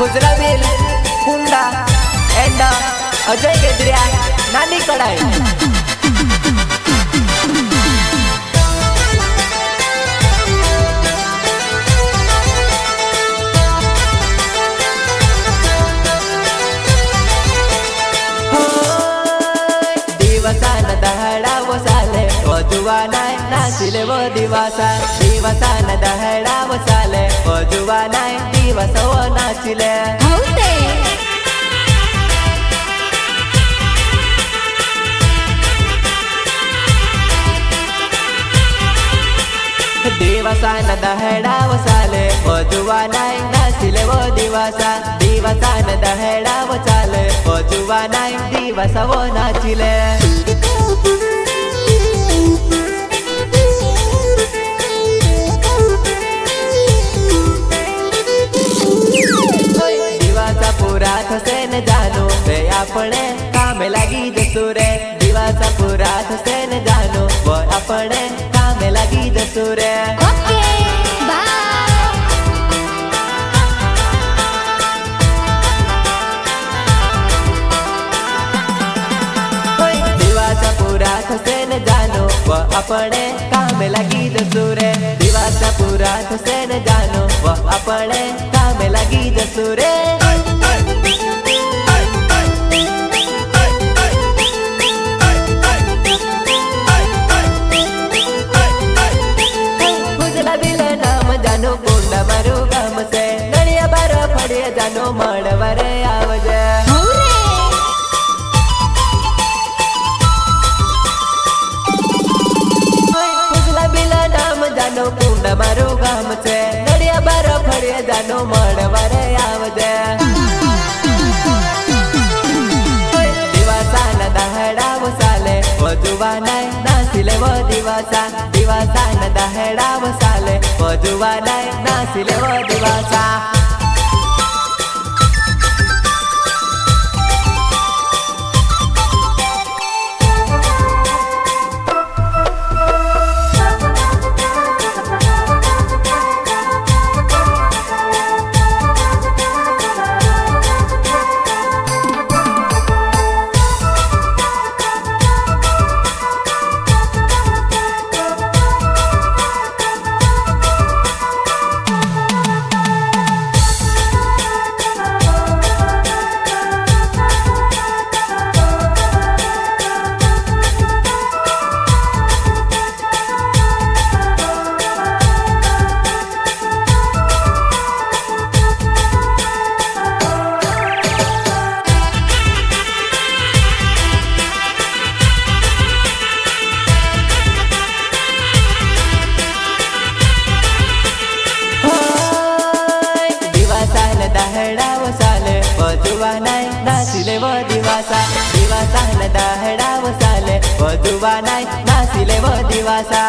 खुजरा Bhil Kunda and Ajay Gedriya नानी कड़ाई। दहड़ा वो साले वो जुवाना नाचिले वो दिवासा दिवसान दहड़ा वो साले वो जुवाना दिवस वो नाचिले। दिवसान दहड़ा वो साले वो जुवाना नाचिले वो दिवसा दिवसान दहड़ा वो साले वो जुवाना दिवस वो नाचिले। पूरा थसे न जानो वे अपने काम लगी जसू रे दिवासा पूरा थसे न जानो वो अपने काम लगी जसू रे। दिवासा पूरा थसे न जानो वो अपने काम लगी जसू रे दिवासा पूरा थसे न जानो वो अपने काम लगी जसू रे। मारू गाम से नड़िया बार फड़िया जानो मड़वरे आवजे। खुजला बिला नाम जानो कुंड मारू गाम से नड़िया बार फड़िया जानो मड़वरे आवजे। दिवासा न दहड़ा वो साले वो जुवाना नासिले वो दिवासा दिवासा न दहड़ा वो साले वो जुवाना नासिले वो दिवासा। नासिले वो दिवासा दिवासा न दहड़ा वो साले वो जुवाना नासिले वो दिवासा।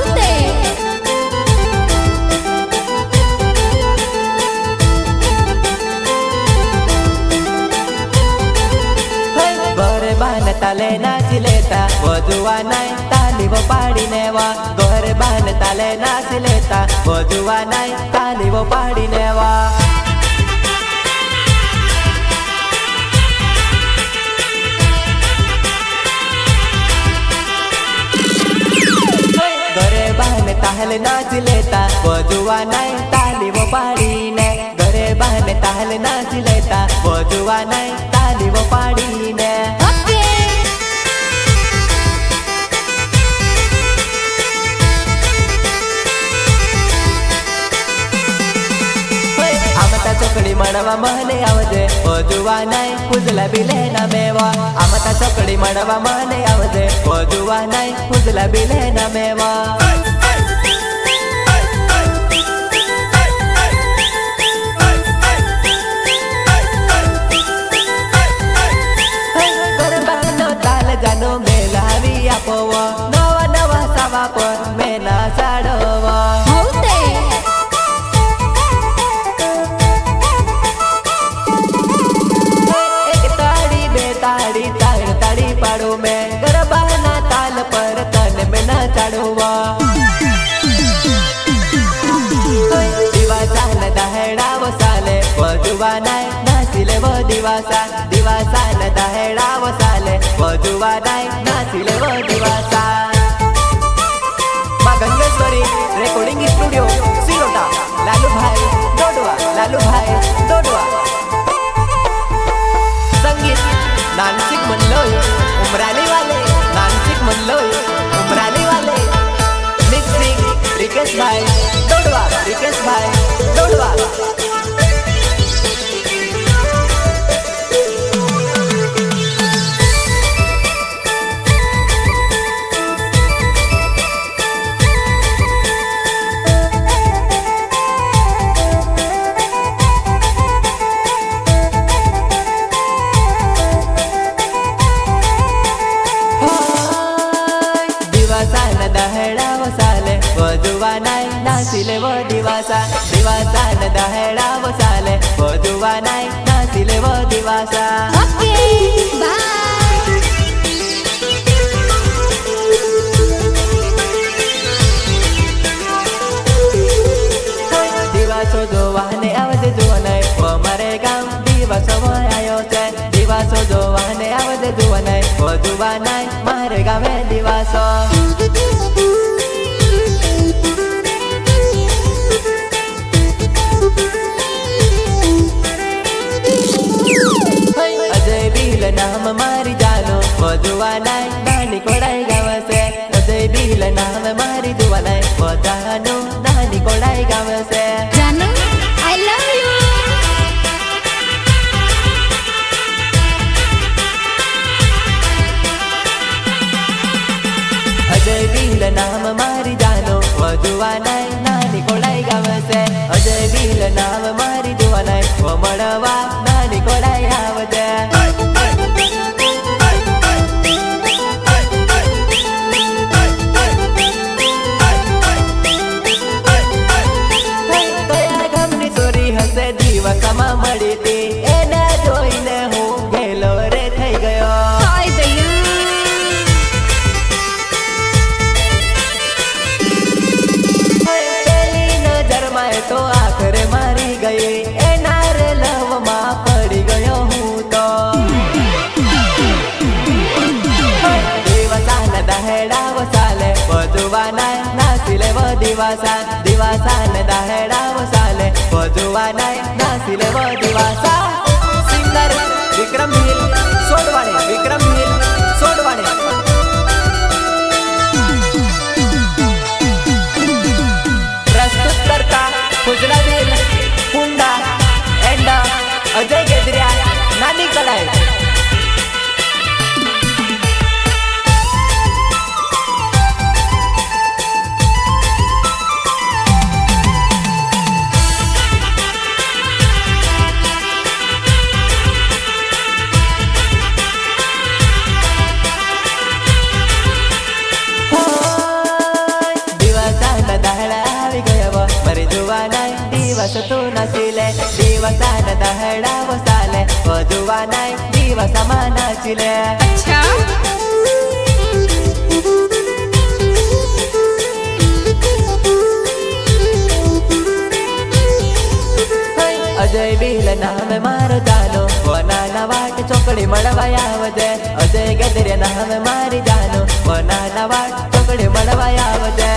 गोरे बान ताले नाचिलेता वो जुवाना ताली वो पाड़ी नेवा गोरे बान ताले नाचिलेता वो जुवाना ताली वो पाड़ी नेवा। ताहल नाच लेता वो जुवाना ताली वो पाड़ी ने घरे बहने ताहल नाच लेता वो जुवाना ताली वो पाड़ी ने। आमता चोकड़ी मड़वा महने आवजे वो जुवाना खुजला बिले ना मेवा आमता चोकड़ी मड़वा महने आवजे वो जुवाना खुजला बिले ना मेवा। जानो मेलावी आपोवा नवा नवा सावा पर मेना साडोवा। एक ताड़ी बेताड़ी ताड़ ताड़ी पाड़ो में गरबा ना ताल पर तन में ना चढ़ोवा। दिवासा न दहड़ा वो साले वो जुवाना दिवासा दिवासा न दहेड़ा वसाले वजुवा नाय नाचिले व दिवासा माँ गंगेश्वरी रेकॉर्डिंग स्टूडियो सिरोटा लालू भाई डोडवा संगीत नानसिक मनलोय उमराली वाले नानसिक मनलोय उमराली वाले मिक्सिंग रिकेश भाई डोडवा दहेड़ा वसाले वजुवा नाय नाचिले व दिवासा दिवासा न दहेड़ा वसाले वजुवा नाय नाचिले व दिवासा ओके बाय दिवासो जोवाने आवदे जोवनाय व मारे गाम दिवासो आयो छे दिवासो जोवाने आवदे जोवनाय वजुवा नाय मारे गामे दिवासो अजय बील नाम मारी जानो वजुवा नाय नानी कोडाई गावसे अजय बील नाम मारी जुवा नाय वजानो नानी कोडाई गावसे जानू I love you Ajay Bhil नाम मारी जानो वजुवा नाय नानी कोडाई गावसे अजय बील नाम मारी जुवा नाय वो मळवा नानी कोडाई आवजे દિવસમાં મળી તી એને જોઈને હું ગેલો રે થઈ ગયો હાય દયા પેલી નજરમાં તો આખરે મારી ગઈ એના રે લવમાં પડી ગયો હું તો દિવસાન દહેડા વસાલે વજુવા નાય નાચીલે વ દિવાસા દિવાસાન દહેડા વસાલે वजुवा नाय नाचिले व दिवासा सिंगर विक्रम भील सोडवाणे प्रस्तुत करता खुजला भील कुंडा एंड अजय गेदरिया नानी कडाई दिवस तू नाचिले दिवसान दहेड़ा वसाले वजुवा नाय दिवसमा नाचिले अच्छा अजय बील नाम मारो जानो वो नाना वाट चोकड़ी मळवाया आवजे अजय गेदरे नाम मारी जानो वो नाना वाट चोकड़ी मळवाया आवजे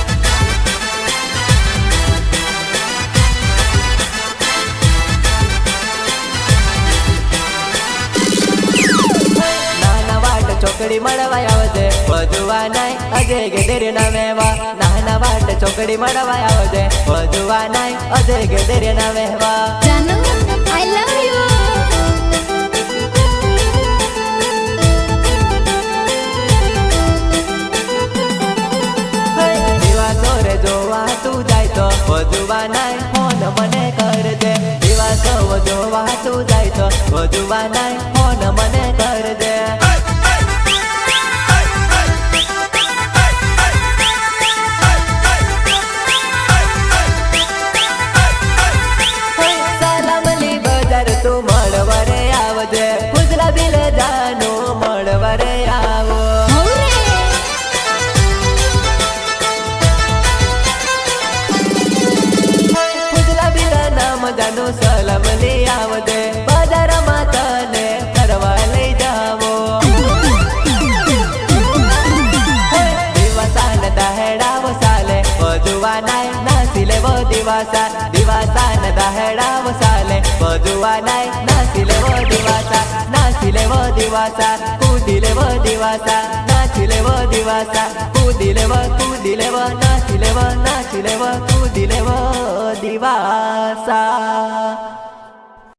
चोकड़ी मळवाय आवजे वजुवा नाय अजय गेदरे नामेवा नाना वाट चोकड़ी मळवाय आवजे वजुवा नाय अजय गेदरे नामेवा जानू आई लव यू दिवासो रे जोवा तू जाय तो वजुवा नाय फोन मने करजे दिवासो जोवा तू जाय तो वजुवा नाय फोन मने करजे तू मळवरे आवजे खुजला बिल जानो मळवरे आवो खुजला बिल नाम जानो सलमली आवजे बाजारामात દાહેડા વસાલે બજુવા નાય નાસી લેવો દિવાસા દિવાસા ને દાહેડા વસાલે બજુવા નાય નાસી લેવો દિવાસા નાસી લેવો દિવાસા કૂદી લેવો દિવાસા નાચી લેવો દિવાસા કૂદી લેવો નાચી લેવો કૂદી લેવો દિવાસા